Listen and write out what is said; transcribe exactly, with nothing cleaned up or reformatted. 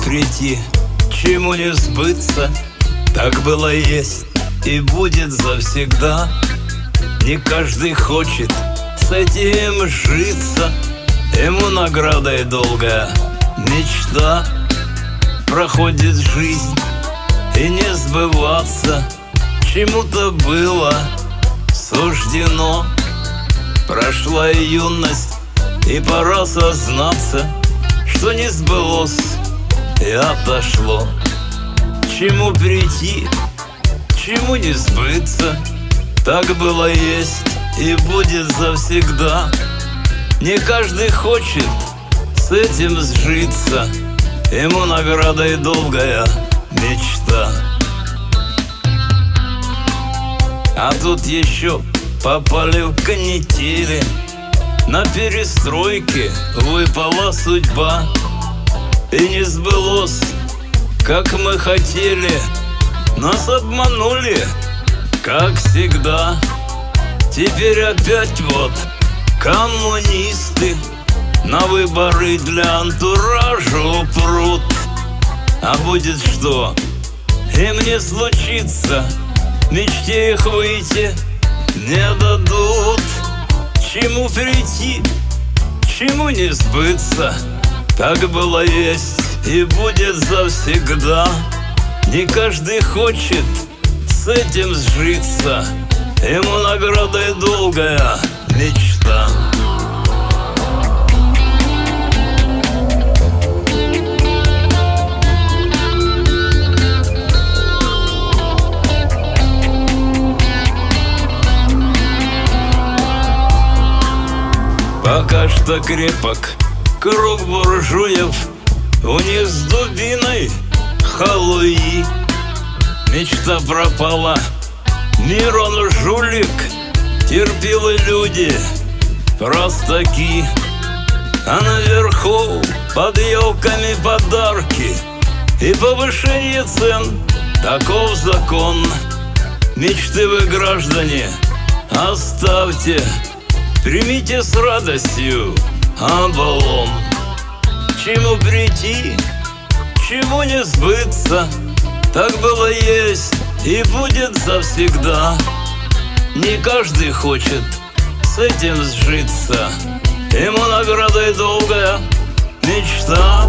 прийти, чему не сбыться. Так было есть и будет завсегда. Не каждый хочет с этим житься. Ему наградой долгая мечта. Проходит жизнь и не сбываться. Чему-то было суждено. Прошла и юность, и пора сознаться, что не сбылось и отошло. Чему прийти, чему не сбыться. Так было есть и будет завсегда. Не каждый хочет с этим сжиться. Ему наградой долгая мечта. А тут еще попали в канители. На перестройке выпала судьба. И не сбылось, как мы хотели. Нас обманули, как всегда. Теперь опять вот коммунисты на выборы для антуража прут. А будет что? Им не случится, мечте их выйти не дадут. Чему прийти, чему не сбыться. Так было есть и будет завсегда. Не каждый хочет с этим сжиться. Ему наградой долгая мечта. Пока что крепок круг буржуев. У них с дубиной халуи. Мечта пропала, мир он жулик. Терпилы люди, простаки. А наверху под елками подарки и повышение цен. Таков закон. Мечты вы, граждане, оставьте. Примите с радостью облом. Чему прийти, чему не сбыться. Так было есть и будет завсегда. Не каждый хочет с этим сжиться. Ему наградой долгая мечта.